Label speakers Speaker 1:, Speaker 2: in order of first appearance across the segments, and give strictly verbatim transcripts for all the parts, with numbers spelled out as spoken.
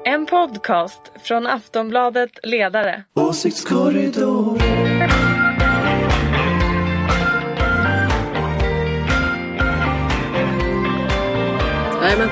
Speaker 1: En podcast från Aftonbladet Ledare.
Speaker 2: Åsiktskorridor.
Speaker 3: Jajamän.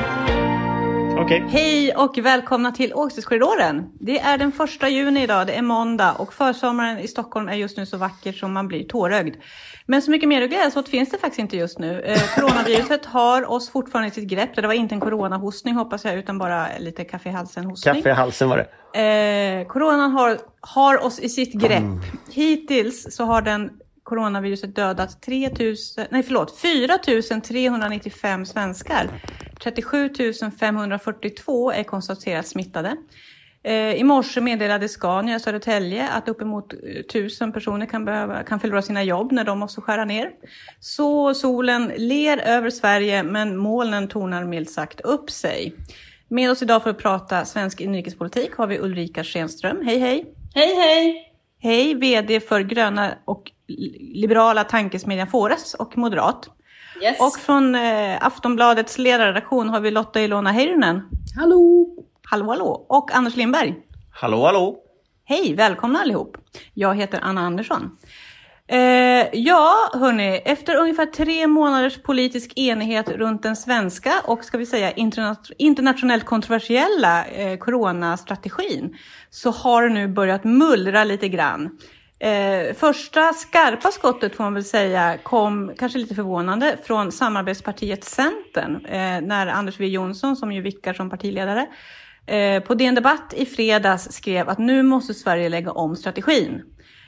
Speaker 4: Okay.
Speaker 5: Hej och välkomna till Åsiktskorridoren. Det är den första juni idag, det är måndag och försommaren i Stockholm är just nu så vacker som man blir tårögd. Men så mycket mer att glädjas åt finns det faktiskt inte just nu. Eh, coronaviruset har oss fortfarande i sitt grepp. Det var inte en coronahostning hoppas jag, utan bara lite kaffe i halsen hostning.
Speaker 4: Kaffe i halsen var det.
Speaker 5: Eh, coronan har, har oss i sitt grepp. Mm. Hittills så har den coronaviruset dödat tre tusen, nej förlåt, fyra tusen trehundranittiofem svenskar. trettiosju tusen femhundrafyrtiotvå är konstaterat smittade. Eh, I morse meddelade Scania i Södertälje att uppemot tusen personer kan, behöva, kan förlora sina jobb när de måste skära ner. Så solen ler över Sverige men molnen tornar milt sagt upp sig. Med oss idag för att prata svensk inrikespolitik har vi Ulrika Schenström. Hej hej!
Speaker 6: Hej hej!
Speaker 5: Hej, vd för gröna och liberala tankesmedjan Fores och moderat.
Speaker 6: Yes.
Speaker 5: Och från eh, Aftonbladets ledarredaktion har vi Lotta Ilona Heinonen.
Speaker 3: Hallå!
Speaker 5: Hallå, hallå. Och Anders Lindberg.
Speaker 4: Hallå, hallå.
Speaker 5: Hej, välkomna allihop. Jag heter Anna Andersson. Eh, ja, hörni, efter ungefär tre månaders politisk enighet runt den svenska och ska vi säga interna- internationellt kontroversiella eh, coronastrategin så har det nu börjat mullra lite grann. Eh, första skarpa skottet får man väl säga kom kanske lite förvånande från samarbetspartiet Centern eh, när Anders W. Jonsson som ju vickar som partiledare eh, på D N Debatt i fredags skrev att nu måste Sverige lägga om strategin.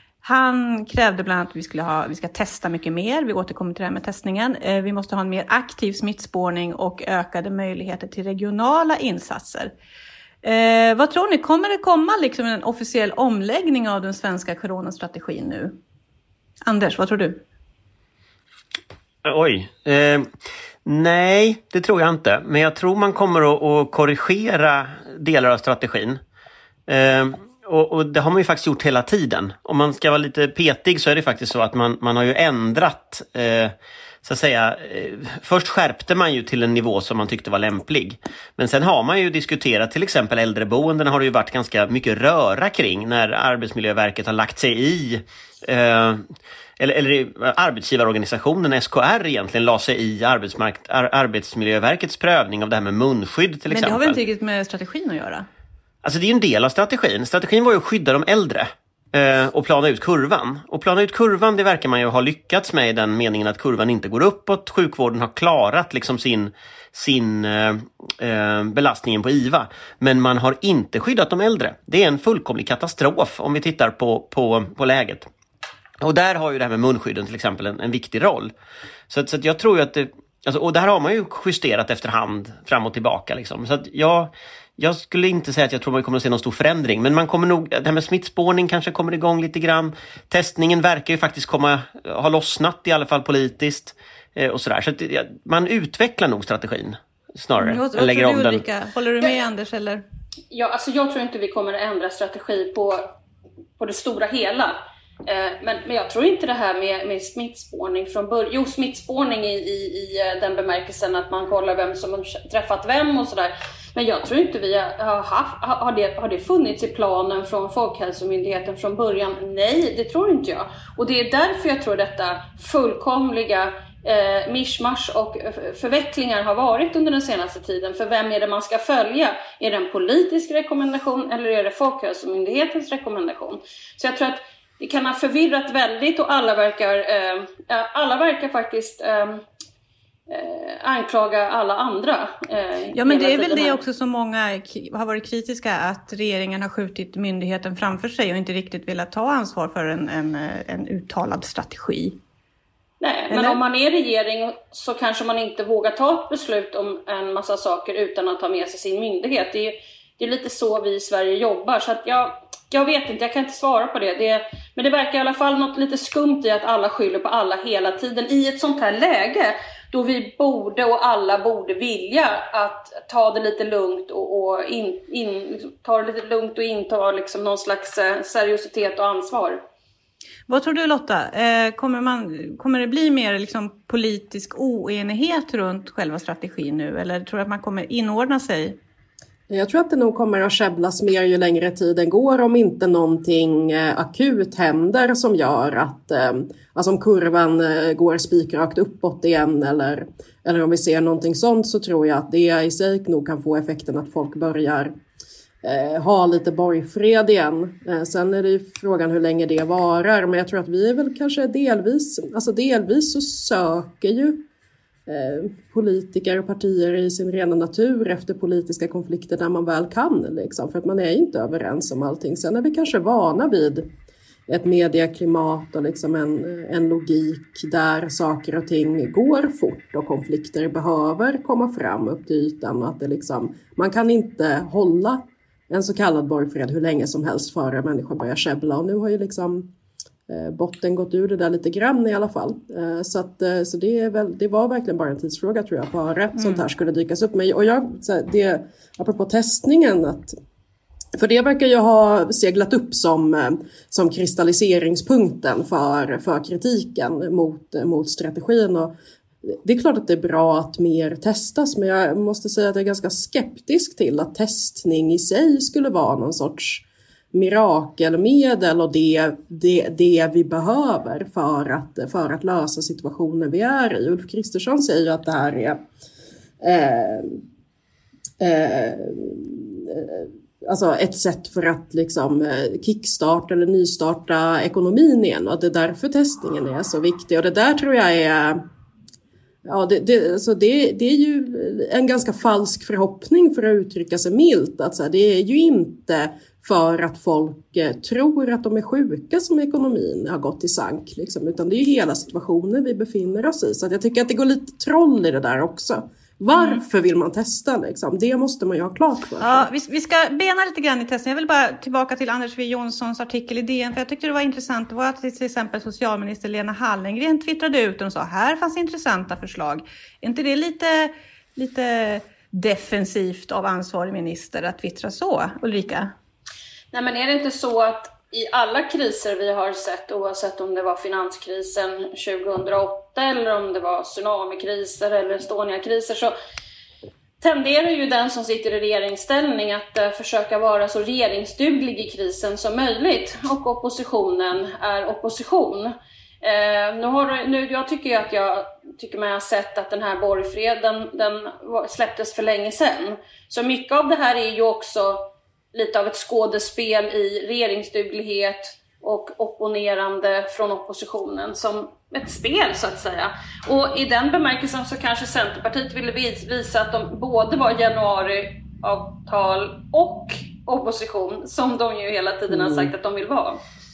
Speaker 5: Han krävde bland annat att vi skulle ha, vi ska testa mycket mer, vi återkommer till det här med testningen. Eh, vi måste ha en mer aktiv smittspårning och ökade möjligheter till regionala insatser. Eh, vad tror ni? Kommer det komma liksom en officiell omläggning av den svenska coronastrategin nu? Anders, vad tror du?
Speaker 4: Oj. Eh, nej, det tror jag inte. Men jag tror man kommer att, att korrigera delar av strategin. Eh, och, och det har man ju faktiskt gjort hela tiden. Om man ska vara lite petig så är det faktiskt så att man, man har ju ändrat... Eh, så att säga, först skärpte man ju till en nivå som man tyckte var lämplig. Men sen har man ju diskuterat till exempel äldreboenden har det ju varit ganska mycket röra kring när Arbetsmiljöverket har lagt sig i eh, eller, eller arbetsgivarorganisationen S K R egentligen la sig i arbetsmark- ar- Arbetsmiljöverkets prövning av det här med munskydd till exempel.
Speaker 5: Men det har väl inte riktigt med strategin att göra?
Speaker 4: Alltså det är ju en del av strategin. Strategin var ju att skydda de äldre. Och plana ut kurvan. Och plana ut kurvan, det verkar man ju ha lyckats med i den meningen att kurvan inte går uppåt. Sjukvården har klarat liksom sin, sin eh, belastningen på I V A. Men man har inte skyddat de äldre. Det är en fullkomlig katastrof om vi tittar på, på, på läget. Och där har ju det här med munskydden till exempel en, en viktig roll. Så, så att jag tror ju att det... Alltså, och där har man ju justerat efterhand fram och tillbaka. Liksom. Så att jag... Jag skulle inte säga att jag tror man kommer att se någon stor förändring. Men man kommer nog, det här med smittspårning kanske kommer igång lite grann. Testningen verkar ju faktiskt komma, ha lossnat i alla fall politiskt. Eh, och sådär. Så att, ja, man utvecklar nog strategin snarare.
Speaker 5: Mm, vad lägger om den. Håller du med ja. Anders? Eller?
Speaker 6: Ja, alltså jag tror inte vi kommer att ändra strategi på, på det stora hela. Eh, men, men jag tror inte det här med, med smittspårning från början. Jo, smittspårning i, i, i den bemärkelsen att man kollar vem som har träffat vem och sådär. Men jag tror inte vi har haft, har det, har det funnits i planen från Folkhälsomyndigheten från början? Nej, det tror inte jag. Och det är därför jag tror detta fullkomliga eh, mischmasch och förvecklingar har varit under den senaste tiden. För vem är det man ska följa? Är det en politisk rekommendation eller är det Folkhälsomyndighetens rekommendation? Så jag tror att det kan ha förvirrat väldigt och alla verkar, eh, alla verkar faktiskt... Eh, Eh, anklaga alla andra. Eh,
Speaker 5: ja men det är väl det här. Också som många har varit kritiska att regeringen har skjutit myndigheten framför sig och inte riktigt velat ta ansvar för en, en, en uttalad strategi.
Speaker 6: Nej, Eller? Men om man är regering så kanske man inte vågar ta ett beslut om en massa saker utan att ta med sig sin myndighet. Det är, det är lite så vi i Sverige jobbar så att jag, jag vet inte, jag kan inte svara på det. det. Men det verkar i alla fall något lite skumt i att alla skyller på alla hela tiden i ett sånt här läge. Då vi borde och alla borde vilja att ta det lite lugnt och, och in, in, liksom, ta det lite lugnt och inta liksom någon slags seriositet och ansvar.
Speaker 5: Vad tror du Lotta? Eh, kommer, man, kommer det bli mer liksom, politisk oenighet runt själva strategin nu? Eller tror du att man kommer inordna sig?
Speaker 3: Jag tror att det nog kommer att käbblas mer ju längre tiden går om inte någonting akut händer som gör att alltså om kurvan går spikrakt uppåt igen eller, eller om vi ser någonting sånt, så tror jag att det i sig nog kan få effekten att folk börjar eh, ha lite borgfred igen. Eh, sen är det ju frågan hur länge det varar, men jag tror att vi är väl kanske delvis, alltså delvis så söker ju politiker och partier i sin rena natur efter politiska konflikter där man väl kan, liksom, för att man är inte överens om allting. Sen är vi kanske vana vid ett medieklimat och liksom en, en logik där saker och ting går fort och konflikter behöver komma fram upp till ytan, och att det liksom, man kan inte hålla en så kallad borgfred hur länge som helst före människor börjar käbbla, och nu har ju liksom botten gått ur det där lite grann i alla fall. Så, att, så det, är väl, det var verkligen bara en tidsfråga tror jag före mm. sånt här skulle dykas upp. Men, och jag, så det, apropå testningen, att, för det verkar ju ha seglat upp som, som kristalliseringspunkten för, för kritiken mot, mot strategin. Och det är klart att det är bra att mer testas, men jag måste säga att jag är ganska skeptisk till att testning i sig skulle vara någon sorts mirakelmedel och det, det, det vi behöver för att, för att lösa situationen vi är i. Ulf Kristersson säger att det här är eh, eh, alltså ett sätt för att liksom kickstarta eller nystarta ekonomin igen, och det är därför testningen är så viktig. Och det där tror jag är Ja, det, det, alltså det, det är ju en ganska falsk förhoppning, för att uttrycka sig milt. Att så här, det är ju inte för att folk eh, tror att de är sjuka som ekonomin har gått i sank. Liksom, utan det är ju hela situationen vi befinner oss i. Så att jag tycker att det går lite troll i det där också. Varför mm. vill man testa? Liksom? Det måste man ju ha klart för.
Speaker 5: Ja, vi, vi ska bena lite grann i testen. Jag vill bara tillbaka till Anders W. Jonssons artikel i D N. För jag tyckte det var intressant. Det var att till exempel socialminister Lena Hallengren twittrade ut och sa här fanns intressanta förslag. Är inte det lite, lite defensivt av ansvarig minister att twittra så, Ulrika?
Speaker 6: Nej, men är det inte så att i alla kriser vi har sett, oavsett om det var finanskrisen tjugohundraåtta eller om det var tsunamikriser eller Estonia-kriser, så tenderar ju den som sitter i regeringsställning att uh, försöka vara så regeringsduglig i krisen som möjligt, och oppositionen är opposition. Uh, nu har, nu, jag tycker att jag tycker man har sett att den här borgfreden den släpptes för länge sedan. Så mycket av det här är ju också lite av ett skådespel i regeringsduglighet och opponerande från oppositionen, som ett spel så att säga. Och i den bemärkelsen så kanske Centerpartiet ville visa att de både var januariavtal och opposition, som de ju hela tiden har sagt att de vill vara.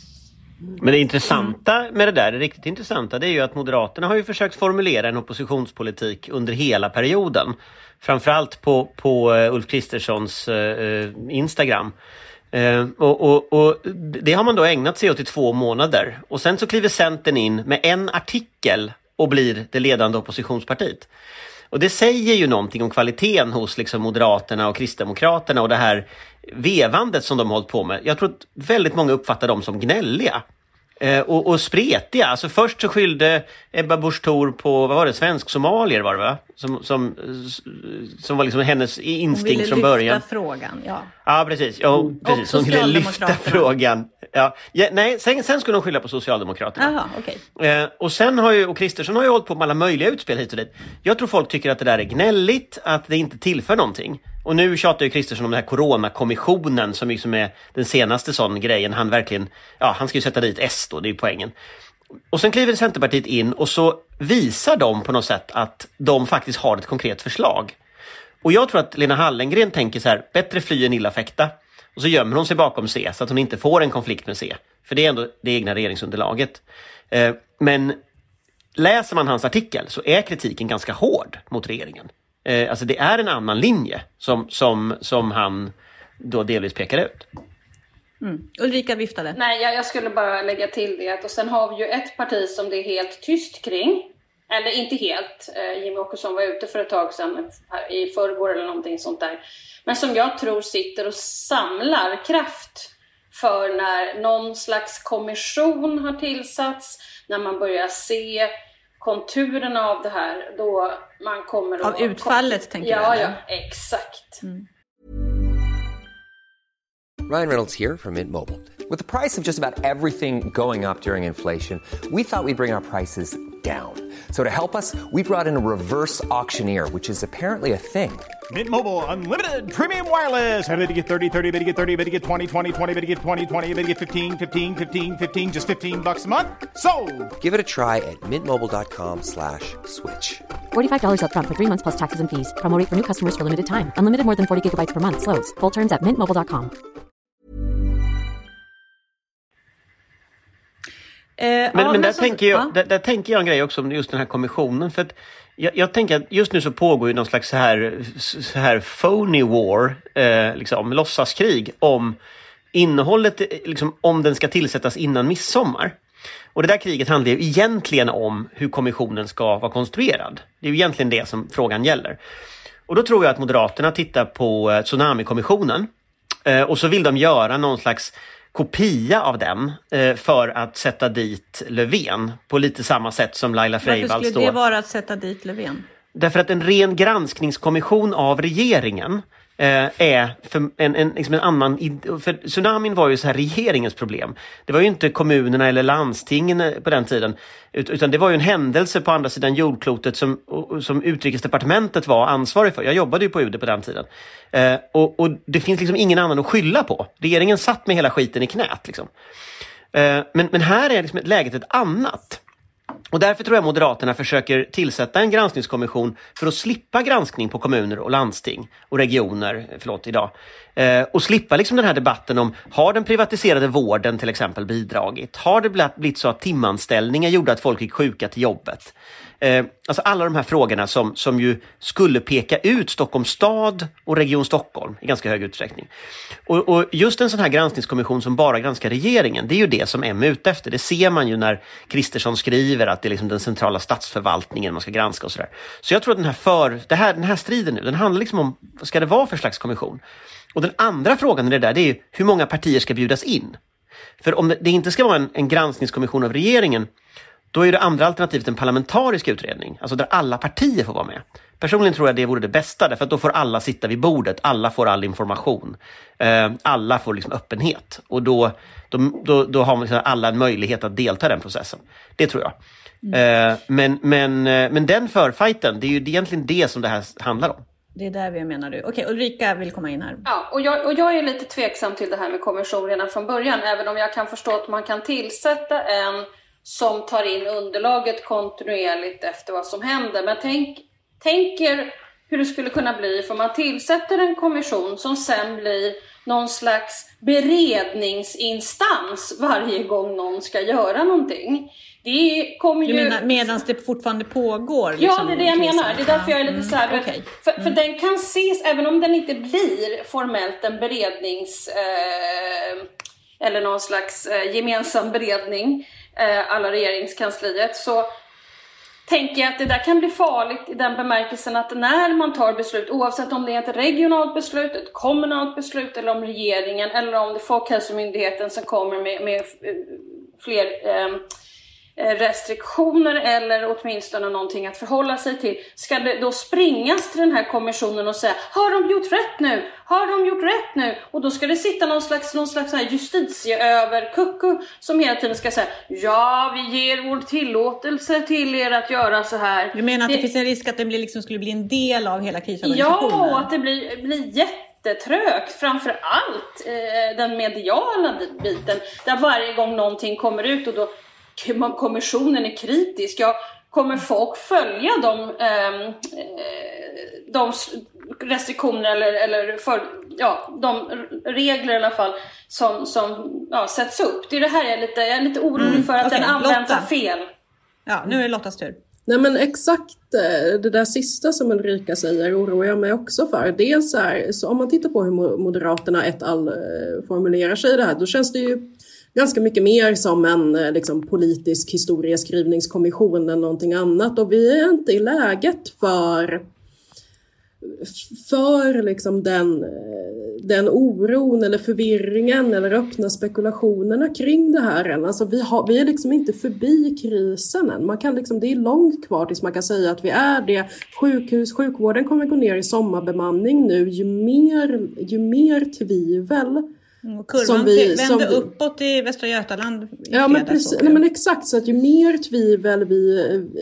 Speaker 4: Men det intressanta med det där, det riktigt intressanta, det är ju att Moderaterna har ju försökt formulera en oppositionspolitik under hela perioden. Framförallt på, på Ulf Kristerssons eh, Instagram. Eh, och, och, och det har man då ägnat sig åt i två månader. Och sen så kliver Centern in med en artikel och blir det ledande oppositionspartiet. Och det säger ju någonting om kvaliteten hos liksom Moderaterna och Kristdemokraterna och det här vevandet som de har hållit på med. Jag tror att väldigt många uppfattar dem som gnälliga. Eh, och, och spretiga. Alltså först så skyllde Ebba Busch Thor på, vad var det, svensk-somalier var det va? Som, som, som var liksom hennes instinkt från början.
Speaker 5: Hon ville lyfta frågan, ja.
Speaker 4: Ja, precis. Ja, mm. precis. Hon ville lyfta frågan. Ja. Ja, nej, sen, sen skulle hon skylla på Socialdemokraterna.
Speaker 5: Aha, okay.
Speaker 4: eh, och sen har ju, och Kristersson har ju hållit på med alla möjliga utspel hit och dit. Jag tror folk tycker att det där är gnälligt, att det inte tillför någonting. Och nu tjatar ju Kristersson om den här coronakommissionen som liksom är den senaste sån grejen. Han verkligen, ja, han ska ju sätta dit S då, det är ju poängen. Och sen kliver Centerpartiet in och så visar de på något sätt att de faktiskt har ett konkret förslag. Och jag tror att Lena Hallengren tänker så här, bättre fly än illa fäkta. Och så gömmer hon sig bakom C så att hon inte får en konflikt med C. För det är ändå det egna regeringsunderlaget. Eh, men läser man hans artikel så är kritiken ganska hård mot regeringen. Eh, alltså det är en annan linje som, som, som han då delvis pekar ut.
Speaker 5: Mm. Ulrika viftade.
Speaker 6: Nej, jag, jag skulle bara lägga till det. Och sen har vi ju ett parti som det är helt tyst kring. Eller inte helt. Eh, Jimmie Åkesson var ute för ett tag sedan, i förrgår eller någonting sånt där. Men som jag tror sitter och samlar kraft för när någon slags kommission har tillsatts. När man börjar se konturerna av det här. Då man kommer
Speaker 5: av
Speaker 6: att...
Speaker 5: utfallet, tänker
Speaker 6: ja,
Speaker 5: du?
Speaker 6: Ja, exakt. Mm.
Speaker 7: Ryan Reynolds here from Mint Mobile. With the price of just about everything going up during inflation, we thought we'd bring our prices down. So to help us, we brought in a reverse auctioneer, which is apparently a thing.
Speaker 8: Mint Mobile Unlimited Premium Wireless. How to get thirty, thirty, how to get thirty, how to get twenty, twenty, twenty, how to get twenty, twenty, how to get fifteen, fifteen, fifteen, fifteen, just fifteen bucks a month? Sold!
Speaker 7: Give it a try at mintmobile.com slash switch.
Speaker 9: forty-five dollars up front for three months plus taxes and fees. Promo rate for new customers for limited time. Unlimited more than forty gigabytes per month. Slows full terms at mint mobile dot com.
Speaker 5: Eh,
Speaker 4: men
Speaker 5: ja,
Speaker 4: men,
Speaker 5: men
Speaker 4: där,
Speaker 5: så,
Speaker 4: tänker jag,
Speaker 5: ja.
Speaker 4: där, där tänker jag en grej också om just den här kommissionen. För att jag, jag tänker att just nu så pågår ju någon slags så här, så här phony war, eh, liksom, låtsaskrig om innehållet, liksom, om den ska tillsättas innan midsommar. Och det där kriget handlar ju egentligen om hur kommissionen ska vara konstruerad. Det är ju egentligen det som frågan gäller. Och då tror jag att Moderaterna tittar på eh, Tsunami-kommissionen. Eh, och så vill de göra någon slags kopia av den eh, för att sätta dit Löfven på lite samma sätt som Laila Freivalds.
Speaker 5: Varför skulle det vara att sätta dit Löfven?
Speaker 4: Därför att en ren granskningskommission av regeringen eh, är för en, en, liksom en annan... För tsunamin var ju så här regeringens problem. Det var ju inte kommunerna eller landstingen på den tiden, utan det var ju en händelse på andra sidan jordklotet som, som utrikesdepartementet var ansvarig för. Jag jobbade ju på U D på den tiden. Eh, och, och det finns liksom ingen annan att skylla på. Regeringen satt med hela skiten i knät. Liksom. Eh, men, men här är liksom läget ett annat. Och därför tror jag Moderaterna försöker tillsätta en granskningskommission för att slippa granskning på kommuner och landsting och regioner, förlåt, idag. Eh, och slippa liksom den här debatten om, har den privatiserade vården till exempel bidragit? Har det blivit så att timanställningar gjorde att folk gick sjuka till jobbet? Eh, alltså alla de här frågorna som, som ju skulle peka ut Stockholms stad och Region Stockholm i ganska hög utsträckning. Och, och just en sån här granskningskommission som bara granskar regeringen, det är ju det som M är ute efter. Det ser man ju när Kristersson skriver att det är liksom den centrala statsförvaltningen man ska granska och sådär. Så jag tror att den här, för, det här, den här striden nu, den handlar liksom om, vad ska det vara för slags kommission? Och den andra frågan i det där, det är ju hur många partier ska bjudas in? För om det, det inte ska vara en, en granskningskommission av regeringen, då är det andra alternativet en parlamentarisk utredning. Alltså där alla partier får vara med. Personligen tror jag det vore det bästa. Därför att då får alla sitta vid bordet. Alla får all information. Eh, alla får liksom öppenhet. Och då, då, då, då har man liksom alla en möjlighet att delta i den processen. Det tror jag. Mm. Eh, men, men, men den förfighten, det är ju egentligen det som det här handlar om.
Speaker 5: Det är där vi menar du. Okej, Ulrika vill komma in här.
Speaker 6: Ja, och jag, och jag är lite tveksam till det här med kommission redan från början. Även om jag kan förstå att man kan tillsätta en som tar in underlaget kontinuerligt efter vad som händer. Men tänk, tänker hur det skulle kunna bli för man tillsätter en kommission som sen blir någon slags beredningsinstans varje gång någon ska göra någonting. Det kommer ju...
Speaker 5: Du menar medan det fortfortande pågår?
Speaker 6: Liksom, ja, det är det jag menar. Det är därför jag är lite så här...
Speaker 5: Mm, okay.
Speaker 6: För, för mm. den kan ses, även om den inte blir formellt en berednings... Eh, eller någon slags eh, gemensam beredning, eh, alla regeringskansliet, så tänker jag att det där kan bli farligt i den bemärkelsen att när man tar beslut, oavsett om det är ett regionalt beslut, ett kommunalt beslut eller om regeringen eller om det är Folkhälsomyndigheten som kommer med, med fler eh, restriktioner eller åtminstone någonting att förhålla sig till, ska det då springas till den här kommissionen och säga, har de gjort rätt nu? Har de gjort rätt nu? Och då ska det sitta någon slags, någon slags här justitieöverkucku som hela tiden ska säga, ja, vi ger vår tillåtelse till er att göra så här.
Speaker 5: Du menar att det, det finns en risk att det blir, liksom, skulle bli en del av hela krisorganisationen?
Speaker 6: Ja, att det blir, blir jättetrögt, framför allt eh, den mediala biten, där varje gång någonting kommer ut och då kommissionen är kritisk. Ja, kommer folk följa de, eh, de restriktioner eller, eller för, ja, de regler i alla fall som, som ja, sätts upp? Det är det här jag är lite, jag är lite orolig mm, för att okay. den används fel.
Speaker 5: Ja, nu är det Lottas tur.
Speaker 3: Nej, men exakt det där sista som Ulrika säger oroar jag mig också för. Dels är, så om man tittar på hur Moderaterna ett all formulerar sig i det här, då känns det ju ganska mycket mer som en liksom, politisk historieskrivningskommission än någonting annat. Och vi är inte i läget för, för liksom, den, den oron eller förvirringen eller öppna spekulationerna kring det här än. Alltså, vi, har, vi är liksom inte förbi krisen än. Man kan liksom, det är långt kvar tills man kan säga att vi är det. Sjukhus, sjukvården kommer gå ner i sommarbemanning nu. Ju mer, ju mer tvivel
Speaker 5: Och kurvan vi, vände som vi, uppåt i Västra Götaland i
Speaker 3: ja, men precis, nej, men exakt, så att ju mer tvivel vi,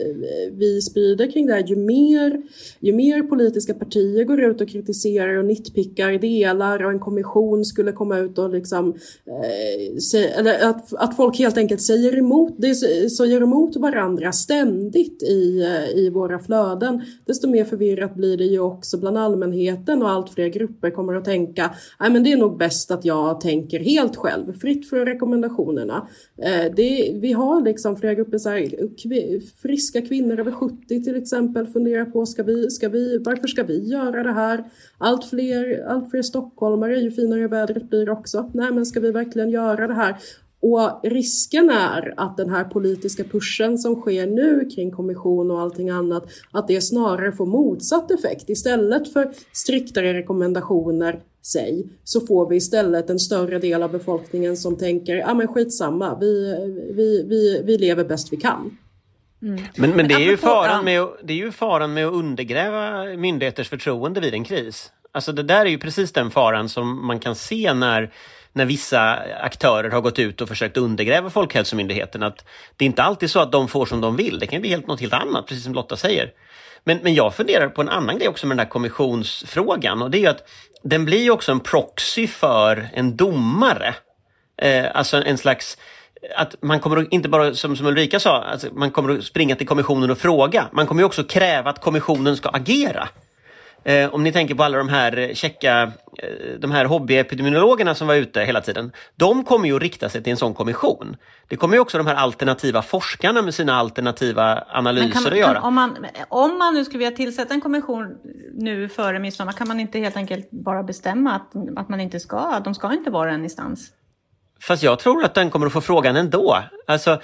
Speaker 3: vi sprider kring det här, ju mer, ju mer politiska partier går ut och kritiserar och nitpickar delar, och en kommission skulle komma ut och liksom eh, se, eller att, att folk helt enkelt säger emot, det säger emot varandra ständigt i, i våra flöden, desto mer förvirrat blir det ju också bland allmänheten, och allt fler grupper kommer att tänka, nej men det är nog bäst att jag tänker helt själv, fritt från rekommendationerna. Eh, det, vi har liksom flera grupper, så här, kv, friska kvinnor över sjuttio till exempel, funderar på, ska vi, ska vi, varför ska vi göra det här? Allt fler, allt fler stockholmare, ju finare vädret blir också. Nej, men ska vi verkligen göra det här? Och risken är att den här politiska pushen som sker nu kring kommission och allting annat, att det snarare får motsatt effekt. Istället för striktare rekommendationer, säg, så får vi istället en större del av befolkningen som tänker, ja ah, men skitsamma, vi, vi, vi, vi lever bäst vi kan.
Speaker 4: Mm. Men, men det, är ju faran med, det är ju faran med att undergräva myndigheters förtroende vid en kris. Alltså det där är ju precis den faran som man kan se när när vissa aktörer har gått ut och försökt undergräva Folkhälsomyndigheten, att det är inte alltid så att de får som de vill. Det kan bli helt något helt annat, precis som Lotta säger. Men, men jag funderar på en annan grej också med den där kommissionsfrågan, och det är ju att den blir ju också en proxy för en domare. Eh, alltså en slags, att man kommer att, inte bara som, som Ulrika sa, alltså man kommer att springa till kommissionen och fråga. Man kommer ju också kräva att kommissionen ska agera. Eh, om ni tänker på alla de här checka, eh, de här hobbyepidemiologerna som var ute hela tiden. De kommer ju att rikta sig till en sån kommission. Det kommer ju också de här alternativa forskarna med sina alternativa analyser kan, att göra.
Speaker 5: Kan, om, man, om man nu skulle vilja tillsätta en kommission nu före midsommar, kan man inte helt enkelt bara bestämma att, att man inte ska, att de ska inte vara en instans?
Speaker 4: Fast jag tror att den kommer att få frågan ändå. Alltså,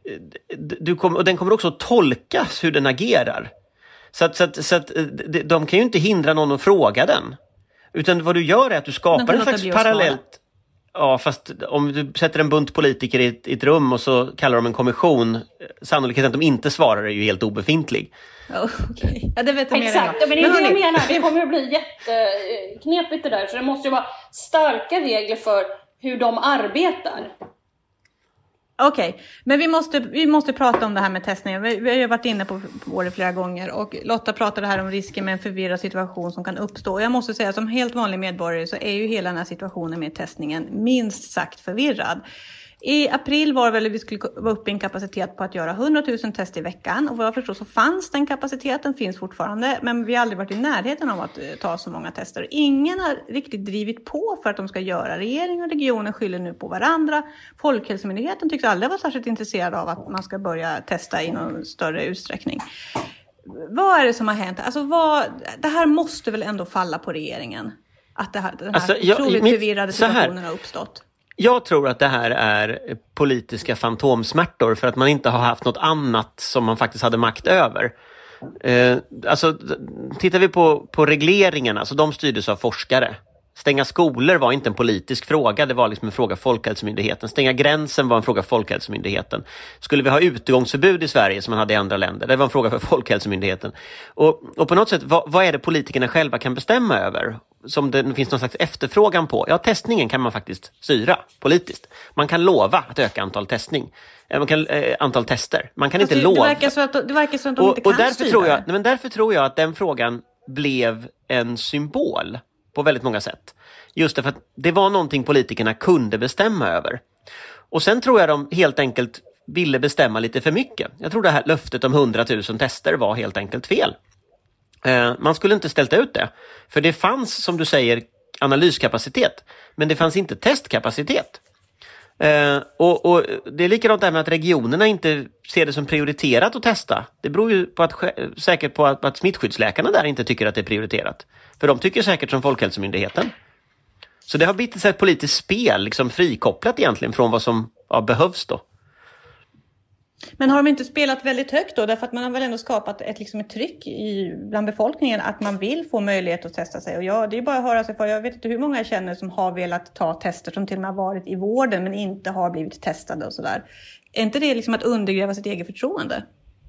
Speaker 4: du kom, och den kommer också att tolkas hur den agerar. Så att, så, att, så att de kan ju inte hindra någon att fråga den. Utan vad du gör är att du skapar en slags parallellt... Ja, fast om du sätter en bunt politiker i ett, i ett rum och så kallar de en kommission, sannolikheten att de inte svarar är ju helt obefintlig.
Speaker 5: Oh, okay. Ja, det vet jag.
Speaker 6: Exakt, men, men det är det jag menar. Det kommer att bli jätteknepigt det där. Så det måste ju vara starka regler för hur de arbetar.
Speaker 5: Okej, okay. Men vi måste, vi måste prata om det här med testningen. Vi, vi har ju varit inne på, på det flera gånger. Och Lotta pratade här om risken med en förvirrad situation som kan uppstå. Och jag måste säga, som helt vanlig medborgare så är ju hela den här situationen med testningen minst sagt förvirrad. I april var väl vi skulle vara uppe i en kapacitet på att göra hundratusen test i veckan. Och vad jag förstår så fanns den kapaciteten, finns fortfarande. Men vi har aldrig varit i närheten av att ta så många tester. Ingen har riktigt drivit på för att de ska göra. Regering och regionen skyller nu på varandra. Folkhälsomyndigheten tycks aldrig vara särskilt intresserad av att man ska börja testa i någon större utsträckning. Vad är det som har hänt? Alltså vad, det här måste väl ändå falla på regeringen? Att det här, den här alltså, jag, otroligt mitt, förvirrade situationen har uppstått.
Speaker 4: Jag tror att det här är politiska fantomsmärtor för att man inte har haft något annat som man faktiskt hade makt över. Eh, alltså, tittar vi på, på regleringarna, så de styrdes av forskare. Stänga skolor var inte en politisk fråga, det var liksom en fråga för Folkhälsomyndigheten. Stänga gränsen var en fråga för Folkhälsomyndigheten. Skulle vi ha utegångsförbud i Sverige som man hade i andra länder? Det var en fråga för Folkhälsomyndigheten. Och, och på något sätt, vad, vad är det politikerna själva kan bestämma över? Som det finns någon slags efterfrågan på. Ja, testningen kan man faktiskt styra politiskt. Man kan lova att öka antal testning. Man kan, eh, antal tester. Man kan
Speaker 5: Fast
Speaker 4: inte
Speaker 5: det,
Speaker 4: lova.
Speaker 5: Det verkar så att, det verkar så att de
Speaker 4: och,
Speaker 5: inte kan
Speaker 4: och därför
Speaker 5: styra.
Speaker 4: tror jag, nej, men därför tror jag att den frågan blev en symbol på väldigt många sätt. Just därför att det var någonting politikerna kunde bestämma över. Och sen tror jag de helt enkelt ville bestämma lite för mycket. Jag tror det här löftet om hundratusen tester var helt enkelt fel. Eh, man skulle inte ställt ut det. För det fanns, som du säger, analyskapacitet. Men det fanns inte testkapacitet. Eh, och, och det är likadant där med att regionerna inte ser det som prioriterat att testa. Det beror ju på att, säkert på att, att smittskyddsläkarna där inte tycker att det är prioriterat. För de tycker säkert som Folkhälsomyndigheten. Så det har blivit ett politiskt spel, liksom frikopplat egentligen från vad som ja, behövs då.
Speaker 5: Men har de inte spelat väldigt högt då? Därför att man har väl ändå skapat ett, liksom ett tryck i, bland befolkningen att man vill få möjlighet att testa sig. Och jag, det är bara att höra sig för. Jag vet inte hur många jag känner som har velat ta tester som till och med har varit i vården men inte har blivit testade och sådär. Är inte det liksom att undergräva sitt eget förtroende?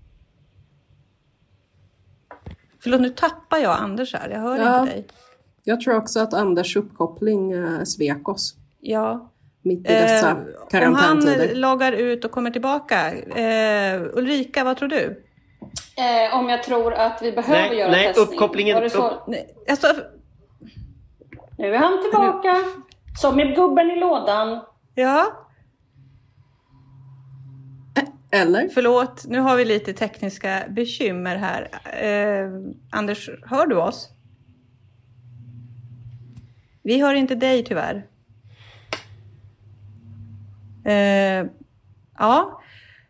Speaker 5: Förlåt, nu tappar jag Anders här. Jag hör
Speaker 3: ja,
Speaker 5: inte dig.
Speaker 3: Jag tror också att Anders uppkoppling äh, svek oss.
Speaker 5: Ja.
Speaker 3: Mitt i dessa
Speaker 5: eh,
Speaker 3: karantäntider.
Speaker 5: Om han loggar ut och kommer tillbaka. Eh, Ulrika, vad tror du?
Speaker 6: Eh, om jag tror att vi behöver
Speaker 4: nej,
Speaker 6: göra
Speaker 4: nej,
Speaker 6: testning.
Speaker 4: Uppkopplingen,
Speaker 6: Var det så?
Speaker 4: upp...
Speaker 5: Nej, alltså...
Speaker 6: Nu är han tillbaka. Som med gubben i lådan.
Speaker 5: Ja.
Speaker 3: Eller?
Speaker 5: Förlåt, nu har vi lite tekniska bekymmer här. Eh, Anders, hör du oss? Vi hör inte dig tyvärr. Eh, ja.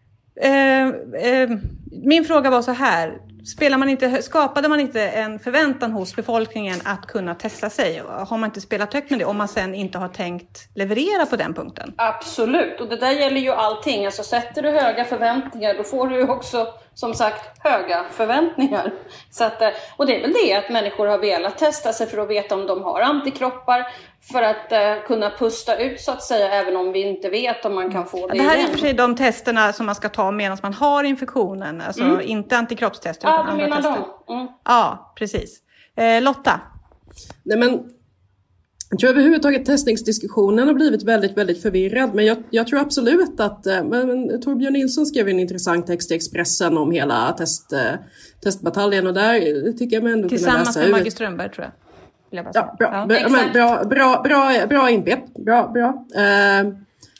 Speaker 5: Eh, eh, min fråga var så här. Spelar man inte, skapade man inte en förväntan hos befolkningen att kunna testa sig? Har man inte spelat högt med det om man sen inte har tänkt leverera på den punkten?
Speaker 6: Absolut, och det där gäller ju allting. Alltså sätter du höga förväntningar, då får du ju också som sagt höga förväntningar. Så att, och det är väl det att människor har velat testa sig för att veta om de har antikroppar. För att uh, kunna pusta ut så att säga, även om vi inte vet om man kan få det.
Speaker 5: Det här
Speaker 6: igen.
Speaker 5: är för sig de testerna som man ska ta medan man har infektionen. Alltså mm. inte antikroppstester
Speaker 6: ja,
Speaker 5: utan andra
Speaker 6: menar
Speaker 5: tester.
Speaker 6: Mm.
Speaker 5: Ja, precis. Eh, Lotta?
Speaker 3: Nej men, jag tror överhuvudtaget testningsdiskussionen har blivit väldigt, väldigt förvirrad. Men jag, jag tror absolut att, men, men, Torbjörn Nilsson skrev en intressant text i Expressen om hela test, testbataljen. Och där tycker jag mig ändå kunna läsa ut.
Speaker 5: Tillsammans med Maggie Strömberg tror jag.
Speaker 3: Ja, bra, ja, bra, men, bra, bra, bra, bra inpet. Bra, bra. Uh,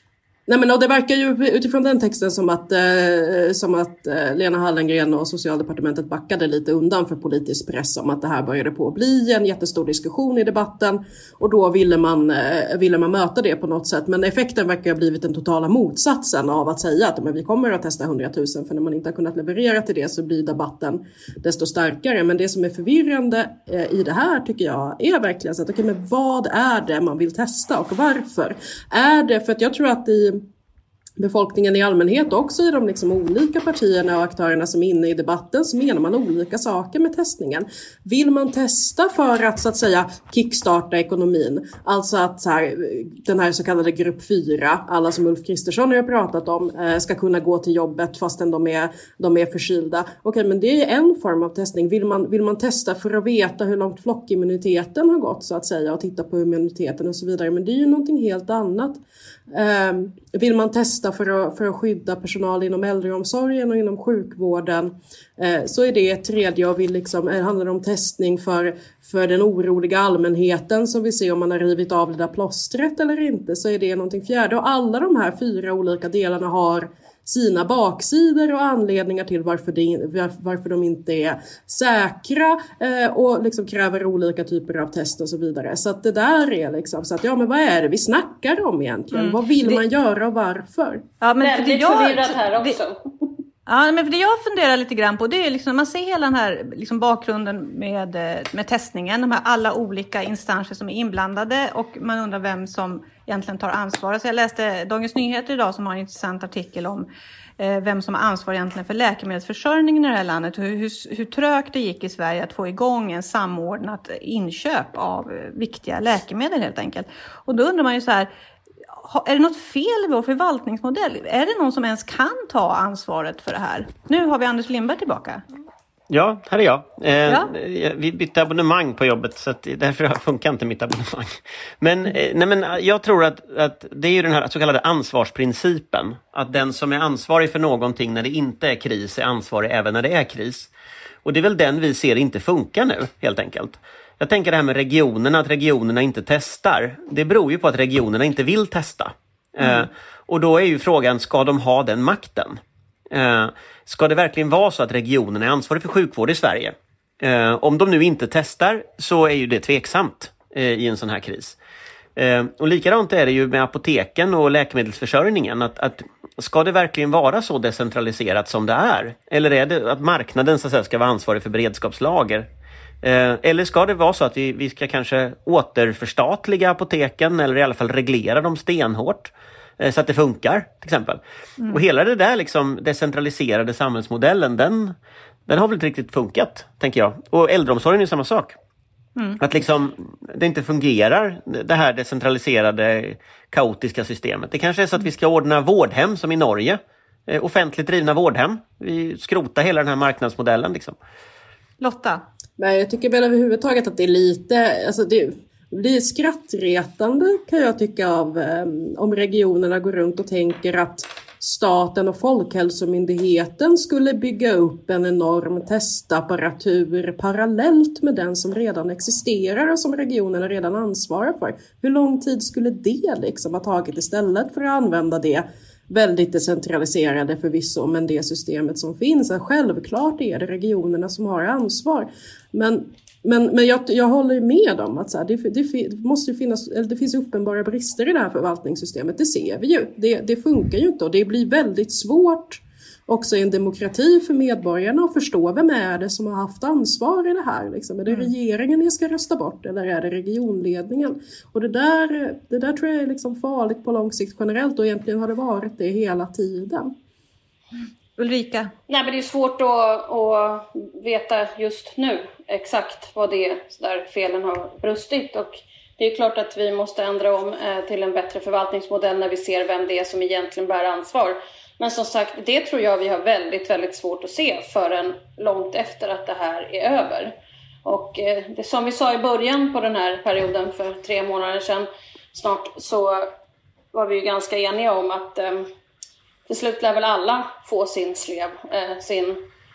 Speaker 3: nej men och det verkar ju utifrån den texten som att, uh, som att uh, Lena Hallengren och socialdepartementet backade lite undan för politisk press om att det här började på att bli en jättestor diskussion i debatten. Och då ville man, uh, ville man möta det på något sätt. Men effekten verkar ha blivit den totala motsatsen av att säga att men vi kommer att testa hundratusen. För när man inte har kunnat leverera till det så blir debatten desto starkare. Men det som är förvirrande uh, i det här tycker jag är verkligen så att okay, men vad är det man vill testa och varför? Är det för att jag tror att i befolkningen i allmänhet också i de liksom olika partierna och aktörerna som är inne i debatten så menar man olika saker med testningen. Vill man testa för att så att säga kickstarta ekonomin? Alltså att så här, den här så kallade grupp fyra, alla som Ulf Kristersson har pratat om, ska kunna gå till jobbet fastän de är, de är förkylda. Okej, men det är en form av testning. Vill man, vill man testa för att veta hur långt flockimmuniteten har gått så att säga och titta på immuniteten och så vidare. Men det är ju någonting helt annat. Um, vill man testa för att, för att skydda personal inom äldreomsorgen och inom sjukvården uh, så är det ett tredje och vill liksom, uh, handlar om testning för, för den oroliga allmänheten som vill se om man har rivit av det där plåstret eller inte så är det någonting fjärde och alla de här fyra olika delarna har sina baksidor och anledningar till varför, det, varför de inte är säkra eh, och liksom kräver olika typer av test och så vidare. Så att det där är liksom så att ja men vad är det vi snackar om egentligen? Mm. Vad vill det... man göra och varför?
Speaker 5: Ja, men för det jag
Speaker 6: förvirrat här också.
Speaker 5: Det... Ja, men för det jag funderar lite grann på det är liksom, man ser hela den här liksom bakgrunden med, med testningen, de här alla olika instanser som är inblandade och man undrar vem som egentligen tar ansvar. Så jag läste Dagens Nyheter idag som har en intressant artikel om eh, vem som har ansvar egentligen för läkemedelsförsörjningen i det här landet. Hur, hur, hur trögt det gick i Sverige att få igång en samordnat inköp av viktiga läkemedel helt enkelt. Och då undrar man ju så här, är det något fel i vår förvaltningsmodell? Är det någon som ens kan ta ansvaret för det här? Nu har vi Anders Lindberg tillbaka.
Speaker 4: Ja, här är jag. Eh,
Speaker 5: ja.
Speaker 4: Vi bytte abonnemang på jobbet så att därför funkar inte mitt abonnemang. Men, eh, nej, men jag tror att, att det är ju den här så kallade ansvarsprincipen. Att den som är ansvarig för någonting när det inte är kris är ansvarig även när det är kris. Och det är väl den vi ser inte funkar nu helt enkelt. Jag tänker det här med regionerna, att regionerna inte testar. Det beror ju på att regionerna inte vill testa. Mm. Eh, och då är ju frågan, ska de ha den makten? Eh, ska det verkligen vara så att regionerna är ansvariga för sjukvård i Sverige? Eh, om de nu inte testar så är ju det tveksamt eh, i en sån här kris. Eh, och likadant är det ju med apoteken och läkemedelsförsörjningen. Att, att ska det verkligen vara så decentraliserat som det är? Eller är det att marknaden så att säga, ska vara ansvarig för beredskapslager? Eh, eller ska det vara så att vi, vi ska kanske återförstatliga apoteken eller i alla fall reglera dem stenhårt eh, så att det funkar till exempel. Mm. Och hela det där liksom decentraliserade samhällsmodellen den, den har väl inte riktigt funkat tänker jag. Och äldreomsorgen är samma sak. Mm. Att liksom det inte fungerar det här decentraliserade kaotiska systemet. Det kanske är så att vi ska ordna vårdhem som i Norge. Eh, offentligt drivna vårdhem. Vi skrotar hela den här marknadsmodellen liksom.
Speaker 5: Lotta?
Speaker 3: Men jag tycker väl överhuvudtaget att det är lite, alltså det, Det är skrattretande kan jag tycka av om regionerna går runt och tänker att staten och Folkhälsomyndigheten skulle bygga upp en enorm testapparatur parallellt med den som redan existerar och som regionerna redan ansvarar för. Hur lång tid skulle det liksom ha tagit istället för att använda det väldigt decentraliserade förvisso, men det systemet som finns? Självklart är det regionerna som har ansvar. Men Men, men jag, jag håller med om att så här, det, det, det, måste finnas, eller det finns uppenbara brister i det här förvaltningssystemet. Det ser vi ju. Det, det funkar ju inte och det blir väldigt svårt också i en demokrati för medborgarna att förstå vem är det som har haft ansvar i det här. Liksom. Är det regeringen jag ska rösta bort eller är det regionledningen? Och det där, det där tror jag är liksom farligt på lång sikt generellt och egentligen har det varit det hela tiden.
Speaker 5: Ulrika?
Speaker 6: Nej, men det är svårt att, att veta just nu exakt vad det är där felen har brustit. Och det är klart att vi måste ändra om till en bättre förvaltningsmodell när vi ser vem det är som egentligen bär ansvar. Men som sagt, det tror jag vi har väldigt, väldigt svårt att se förrän långt efter att det här är över. Och det som vi sa i början på den här perioden för tre månader sedan snart, så var vi ju ganska eniga om att till slut lär väl alla få sin slev, eh, sin...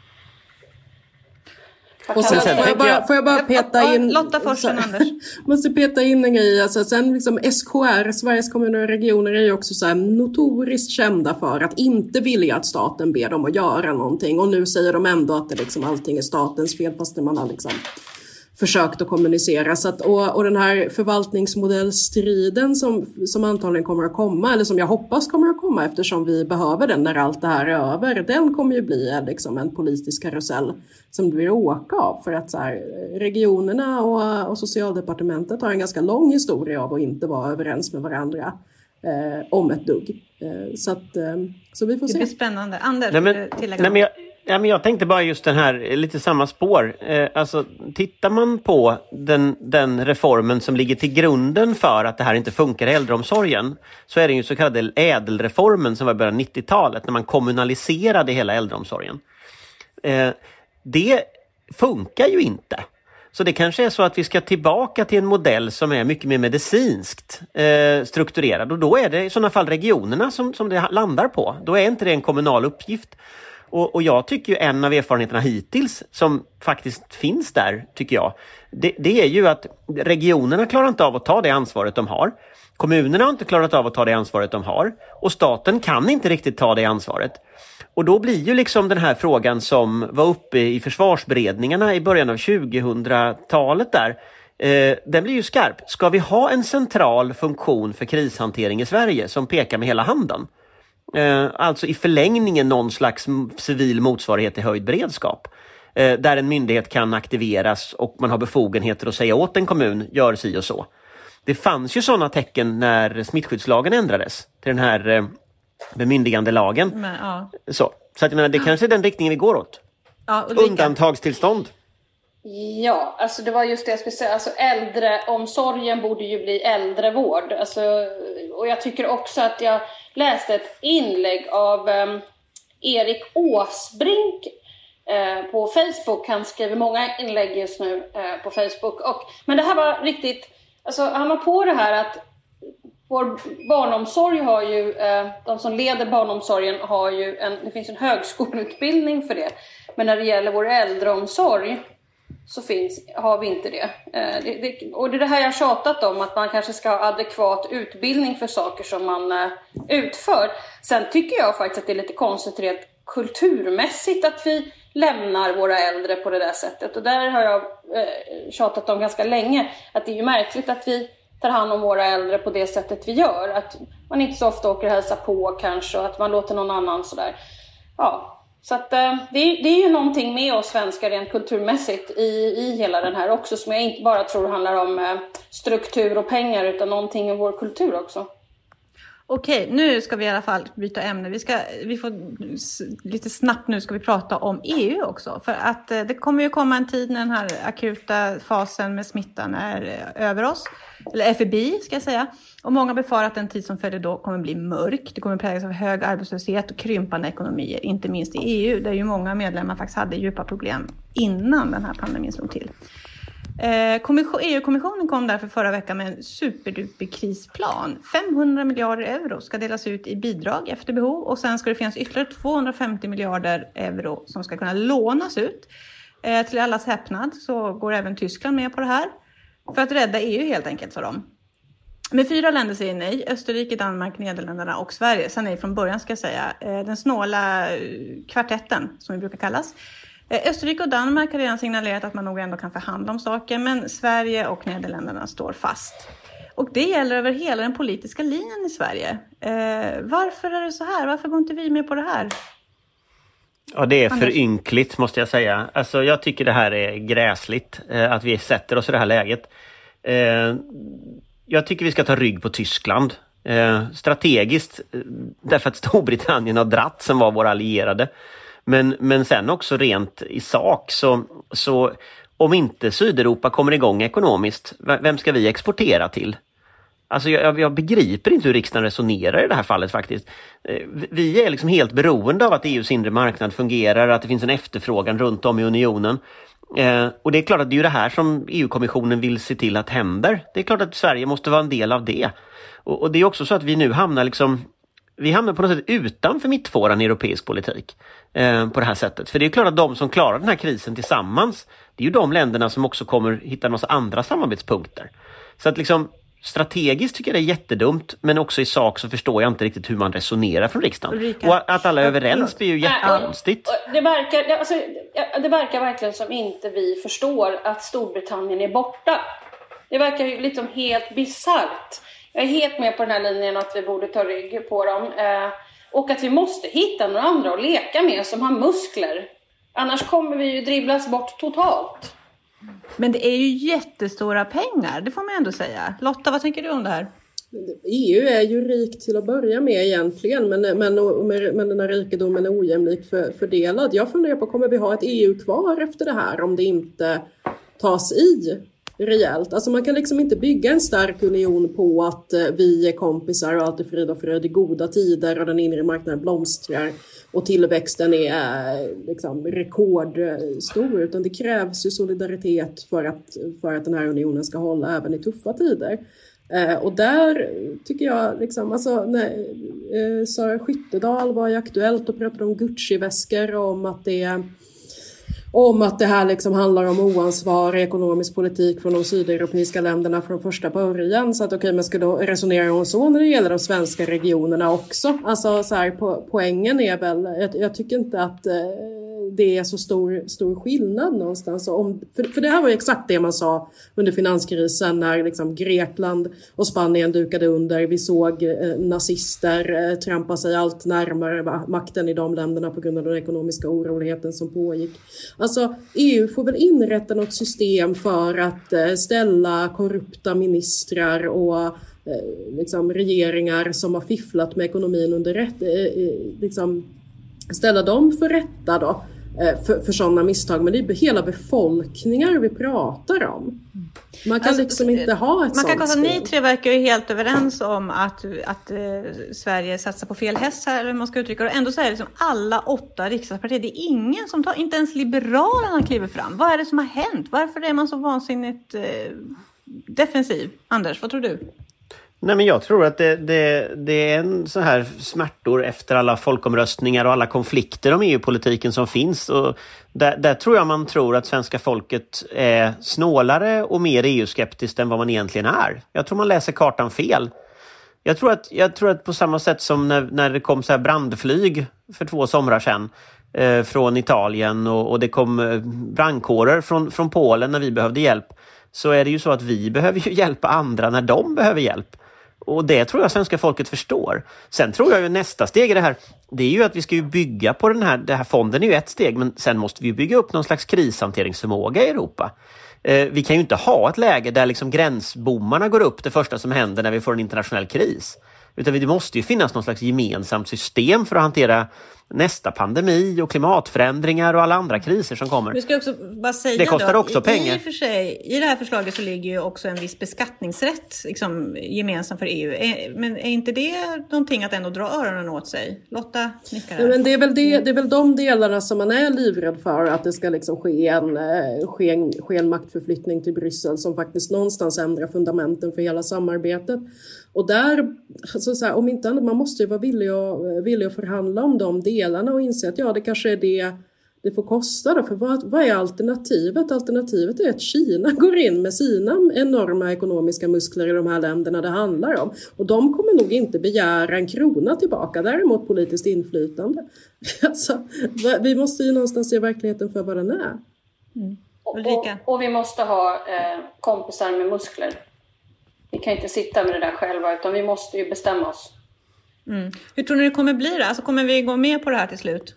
Speaker 3: Och sen, får, jag bara, får jag bara peta in...
Speaker 5: Lotta först, Anders.
Speaker 3: Måste peta in en grej. Alltså, sen liksom S K R, Sveriges kommuner och regioner, är ju också så här notoriskt kända för att inte vilja att staten ber dem att göra någonting. Och nu säger de ändå att det liksom, allting är statens fel fast man har liksom försökt att kommunicera. Så att, och, och den här förvaltningsmodellstriden som, som antagligen kommer att komma, eller som jag hoppas kommer att komma eftersom vi behöver den när allt det här är över, den kommer ju bli liksom en politisk karusell som du vill åka av. För att så här, regionerna och, och socialdepartementet har en ganska lång historia av att inte vara överens med varandra eh, om ett dugg. Eh, så, att, eh, så vi får se.
Speaker 5: Det blir spännande. Anders,
Speaker 4: nej, men, nej, men jag... Ja, men jag tänkte bara just den här, lite samma spår. Eh, alltså, tittar man på den, den reformen som ligger till grunden för att det här inte funkar i äldreomsorgen, så är det ju så kallade ädelreformen som var i början av nittiotalet när man kommunaliserade hela äldreomsorgen. Eh, det funkar ju inte. Så det kanske är så att vi ska tillbaka till en modell som är mycket mer medicinskt eh, strukturerad. Och då är det i sådana fall regionerna som, som det landar på. Då är inte det en kommunal uppgift. Och, och jag tycker ju en av erfarenheterna hittills som faktiskt finns där, tycker jag, det, det är ju att regionerna klarar inte av att ta det ansvaret de har. Kommunerna har inte klarat av att ta det ansvaret de har. Och staten kan inte riktigt ta det ansvaret. Och då blir ju liksom den här frågan som var uppe i försvarsberedningarna i början av tjugohundratalet där, eh, den blir ju skarp. Ska vi ha en central funktion för krishantering i Sverige som pekar med hela handen? Eh, alltså i förlängningen någon slags civil motsvarighet till höjd beredskap. Eh, där en myndighet kan aktiveras och man har befogenheter att säga åt en kommun, gör si och så. Det fanns ju sådana tecken när smittskyddslagen ändrades till den här eh, bemyndigandelagen. Men, ja. Så, så att jag menar, det kanske är den riktningen vi går åt.
Speaker 5: Ja,
Speaker 4: undantagstillstånd.
Speaker 6: Ja, alltså det var just det jag skulle säga. Alltså äldreomsorgen borde ju bli äldrevård. Alltså, och jag tycker också att jag läste ett inlägg av um, Erik Åsbrink uh, på Facebook. Han skriver många inlägg just nu uh, på Facebook. Och, men det här var riktigt, alltså han var på det här att vår barnomsorg har ju, uh, de som leder barnomsorgen har ju en, det finns en högskoleutbildning för det. Men när det gäller vår äldreomsorg så finns, har vi inte det. Eh, det, det. Och det är det här jag har tjatat om, att man kanske ska ha adekvat utbildning för saker som man eh, utför. Sen tycker jag faktiskt att det är lite konstigt rent kulturmässigt att vi lämnar våra äldre på det där sättet. Och där har jag eh, tjatat om ganska länge, att det är ju märkligt att vi tar hand om våra äldre på det sättet vi gör. Att man inte så ofta åker och hälsar på kanske, och att man låter någon annan sådär. Ja. Så att, eh, det, är, det är ju någonting med oss svenskar rent kulturmässigt i, i hela den här också, som jag inte bara tror handlar om eh, struktur och pengar, utan någonting i vår kultur också.
Speaker 5: Okej, nu ska vi i alla fall byta ämne. Vi, ska, vi får lite snabbt nu ska vi prata om E U också. För att eh, det kommer ju komma en tid när den här akuta fasen med smittan är eh, över oss. Eller F E B ska jag säga. Och många befarar att den tid som följer då kommer bli mörk. Det kommer präglas av hög arbetslöshet och krympande ekonomier. Inte minst i E U, där ju många medlemmar faktiskt hade djupa problem innan den här pandemin slog till. Eh, kommission, E U-kommissionen kom därför förra veckan med en superduper krisplan. femhundra miljarder euro ska delas ut i bidrag efter behov och sen ska det finnas ytterligare tvåhundrafemtio miljarder euro som ska kunna lånas ut. Eh, till allas häpnad så går även Tyskland med på det här för att rädda E U helt enkelt, sa de. Men fyra länder säger nej. Österrike, Danmark, Nederländerna och Sverige. Sen nej från början ska jag säga. Den snåla kvartetten som vi brukar kallas. Österrike och Danmark har redan signalerat att man nog ändå kan förhandla om saker. Men Sverige och Nederländerna står fast. Och det gäller över hela den politiska linjen i Sverige. Varför är det så här? Varför går inte vi med på det här?
Speaker 4: Ja, det är för ynkligt måste jag säga. Alltså jag tycker det här är gräsligt. Att vi sätter oss i det här läget. Jag tycker vi ska ta rygg på Tyskland. Eh, strategiskt, därför att Storbritannien har dratt som var våra allierade. Men, men sen också rent i sak så, så om inte Sydeuropa kommer igång ekonomiskt, vem ska vi exportera till? Alltså jag, jag begriper inte hur riksdagen resonerar i det här fallet faktiskt. Eh, vi är liksom helt beroende av att E U:s inre marknad fungerar, att det finns en efterfrågan runt om i unionen. Eh, och det är klart att det är ju det här som E U-kommissionen vill se till att händer. Det är klart att Sverige måste vara en del av det. Och, och det är också så att vi nu hamnar liksom, vi hamnar på något sätt utanför mittfåran i europeisk politik eh, på det här sättet. För det är klart att de som klarar den här krisen tillsammans, det är ju de länderna som också kommer hitta en massa andra samarbetspunkter. Så att liksom strategiskt tycker jag det är jättedumt, men också i sak så förstår jag inte riktigt hur man resonerar från riksdagen. Ulrika. Och att alla är överens blir ju jättekonstigt.
Speaker 6: Det verkar, alltså, det verkar verkligen som inte vi förstår att Storbritannien är borta. Det verkar ju liksom helt bizarrt. Jag är helt med på den här linjen att vi borde ta rygg på dem. Eh, och att vi måste hitta några andra att leka med som har muskler. Annars kommer vi ju dribblas bort totalt.
Speaker 5: Men det är ju jättestora pengar, det får man ändå säga. Lotta, vad tänker du om det här?
Speaker 3: E U är ju rikt till att börja med egentligen, men, men, men den här rikedomen är ojämlikt för, fördelad. Jag funderar på, kommer vi ha ett E U kvar efter det här om det inte tas i rejält? Alltså man kan liksom inte bygga en stark union på att vi är kompisar och allt är frid och fröjd i goda tider och den inre marknaden blomstrar och tillväxten är liksom rekordstor, utan det krävs ju solidaritet för att, för att den här unionen ska hålla även i tuffa tider. Eh, och där tycker jag liksom, alltså när eh, Sara Skyttedal var ju aktuellt och pratade om Gucci-väskor och om att det om att det här liksom handlar om oansvarig ekonomisk politik från de sydeuropeiska länderna från första början. Så att okej, okay, man skulle resonera om så när det gäller de svenska regionerna också. Alltså så här, po- poängen är väl, jag, jag tycker inte att eh, det är så stor, stor skillnad någonstans. Om, för, för det här var ju exakt det man sa under finanskrisen när liksom Grekland och Spanien dukade under. Vi såg eh, nazister eh, trampa sig allt närmare makten i de länderna på grund av den ekonomiska oroligheten som pågick. Alltså E U får väl inrätta något system för att eh, ställa korrupta ministrar och eh, liksom regeringar som har fifflat med ekonomin under rätt, eh, liksom ställa dem för rätta då. För, för sådana misstag, men det är hela befolkningar vi pratar om. Man kan alltså, liksom inte ha ett
Speaker 5: man
Speaker 3: sånt
Speaker 5: kan säga att ni tre verkar ju helt överens om att, att eh, Sverige satsar på fel häst här, eller man ska uttrycka det. Och ändå så är det liksom alla åtta riksdagspartier, det är ingen som tar, inte ens Liberalerna kliver fram. Vad är det som har hänt? Varför är man så vansinnigt eh, defensiv? Anders, vad tror du?
Speaker 4: Nej, men jag tror att det, det, det är en så här smärtor efter alla folkomröstningar och alla konflikter om E U-politiken som finns. Och där, där tror jag man tror att svenska folket är snålare och mer E U-skeptiskt än vad man egentligen är. Jag tror man läser kartan fel. Jag tror att, jag tror att på samma sätt som när, när det kom så här brandflyg för två somrar sedan eh, från Italien och, och det kom eh, brandkårer från, från Polen när vi behövde hjälp, så är det ju så att vi behöver ju hjälpa andra när de behöver hjälp. Och det tror jag svenska folket förstår. Sen tror jag ju nästa steg i det här, det är ju att vi ska ju bygga på den här, den här fonden är ju ett steg, men sen måste vi bygga upp någon slags krishanteringsförmåga i Europa. Eh, vi kan ju inte ha ett läge där liksom gränsbommarna går upp det första som händer när vi får en internationell kris. Utan det måste ju finnas någon slags gemensamt system för att hantera nästa pandemi och klimatförändringar och alla andra kriser som kommer.
Speaker 5: Vi ska också bara säga
Speaker 4: det kostar
Speaker 5: då,
Speaker 4: också
Speaker 5: i,
Speaker 4: pengar.
Speaker 5: I, för sig, I det här förslaget så ligger ju också en viss beskattningsrätt liksom, gemensam för E U. Är, men är inte det någonting att ändå dra öronen åt sig? Lotta nickar här.
Speaker 3: Ja, men det, är väl det, det är väl de delarna som man är livrädd för, att det ska liksom ske, en, ske, en, ske en maktförflyttning till Bryssel som faktiskt någonstans ändrar fundamenten för hela samarbetet. Och där, alltså så här, om inte annat, man måste ju vara villig att, villig att förhandla om de delarna och inse att ja, det kanske är det det får kosta då. För vad, vad är alternativet? Alternativet är att Kina går in med sina enorma ekonomiska muskler i de här länderna det handlar om. Och de kommer nog inte begära en krona tillbaka, däremot politiskt inflytande. Alltså, vi måste ju någonstans se verkligheten för vad den är.
Speaker 5: Mm.
Speaker 6: Och, och, och vi måste ha eh, kompisar med muskler. Vi kan inte sitta med det där själva, utan vi måste ju bestämma oss.
Speaker 5: Mm. Hur tror ni det kommer bli då? Alltså, kommer vi gå med på det här till slut?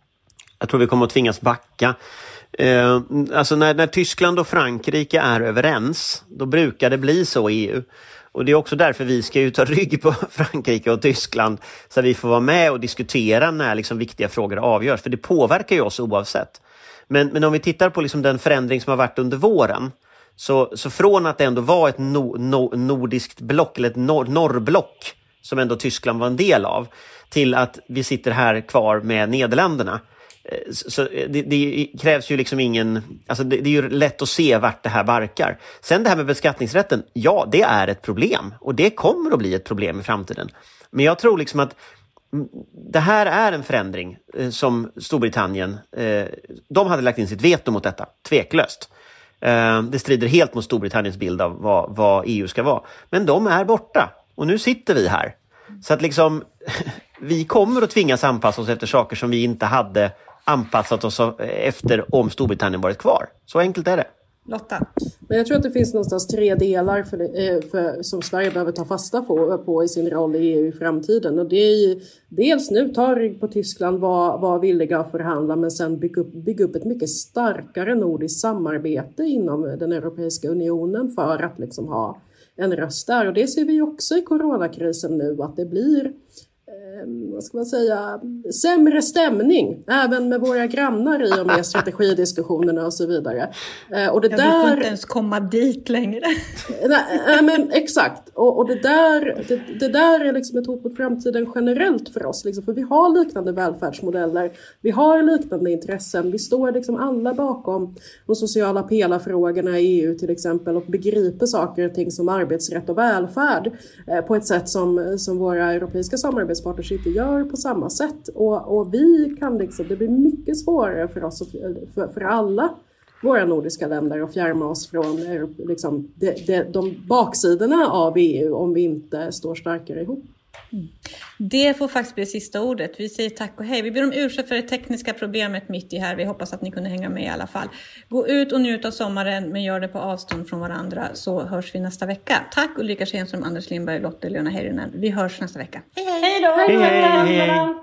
Speaker 4: Jag tror vi kommer att tvingas backa. Eh, alltså när, när Tyskland och Frankrike är överens, då brukar det bli så i E U. Och det är också därför vi ska ju ta rygg på Frankrike och Tyskland, så att vi får vara med och diskutera när liksom viktiga frågor avgörs. För det påverkar ju oss oavsett. Men, men om vi tittar på liksom den förändring som har varit under våren, Så, så från att det ändå var ett no, no, nordiskt block, eller ett nor, norrblock som ändå Tyskland var en del av, till att vi sitter här kvar med Nederländerna. Så det, det krävs ju liksom ingen, alltså det, det är ju lätt att se vart det här barkar. Sen det här med beskattningsrätten, ja, det är ett problem och det kommer att bli ett problem i framtiden. Men jag tror liksom att det här är en förändring eh, som Storbritannien, eh, de hade lagt in sitt veto mot detta, tveklöst. Eh, det strider helt mot Storbritanniens bild av vad, vad E U ska vara. Men de är borta och nu sitter vi här. Så att liksom, vi kommer att tvingas anpassa oss efter saker som vi inte hade anpassat oss efter om Storbritannien varit kvar. Så enkelt är det.
Speaker 5: Lotta?
Speaker 3: Men jag tror att det finns någonstans tre delar för det, för, som Sverige behöver ta fasta på, på i sin roll i E U i framtiden. Och det är ju dels nu ta rygg på Tyskland, vara var villiga att förhandla, men sen bygga upp, bygga upp ett mycket starkare nordiskt samarbete inom den Europeiska unionen för att liksom ha en röst där. Och det ser vi också i coronakrisen nu, att det blir vad ska man säga, sämre stämning även med våra grannar i och med strategidiskussionerna och så vidare. Och det
Speaker 5: ja,
Speaker 3: där...
Speaker 5: vi får inte ens komma dit längre.
Speaker 3: Nej, men exakt. Och, och det, där, det, det där är liksom ett hot mot framtiden generellt för oss. Liksom, för vi har liknande välfärdsmodeller. Vi har liknande intressen. Vi står liksom alla bakom de sociala pelarfrågorna i E U till exempel och begriper saker och ting som arbetsrätt och välfärd eh, på ett sätt som, som våra europeiska samarbetspartners inte gör på samma sätt. Och, och vi kan liksom, det blir mycket svårare för oss och för, för alla våra nordiska länder att fjärma oss från liksom, de, de, de baksidorna av E U om vi inte står starkare ihop.
Speaker 5: Mm. Det får faktiskt bli sista ordet. Vi säger tack och hej. Vi ber om ursäkt för det tekniska problemet mitt i här. Vi hoppas att ni kunde hänga med i alla fall. Gå ut och njut av sommaren, men gör det på avstånd från varandra, så hörs vi nästa vecka. Tack Ulrika Schenström, Anders Lindberg, Lotta Lena Herrinen. Vi hörs nästa vecka. Hej hej!
Speaker 6: Hej då!
Speaker 4: Hej hej! hej, hej.